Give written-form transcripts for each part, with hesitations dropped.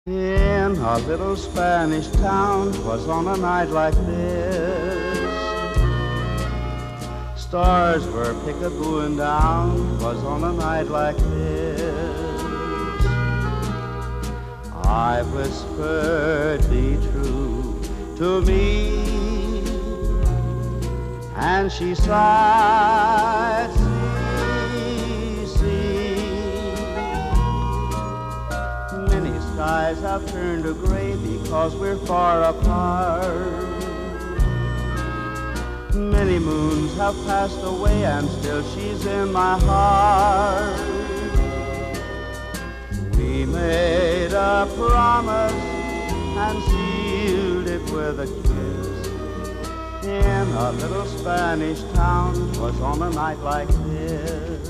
In a little Spanish town, 'twas on a night like this. Stars were peekabooing down, 'twas on a night like this. I whispered, be true to me, and she sighed, many skies have turned to gray because we're far apart. Many moons have passed away and still she's in my heart. We made a promise and sealed it with a kiss. In a little Spanish town, 'twas on a night like this.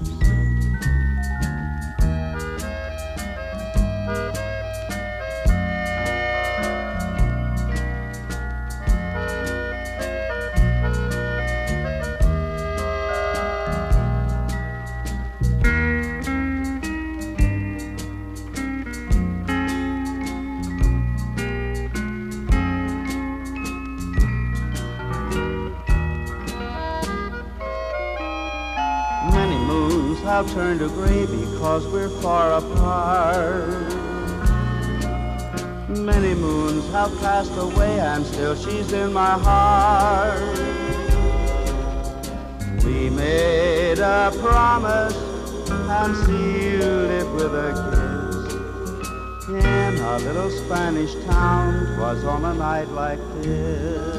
Many moons have turned to gray because we're far apart. Many moons have passed away and still she's in my heart. We made a promise and sealed it with a kiss. In a little Spanish town, 'twas on a night like this.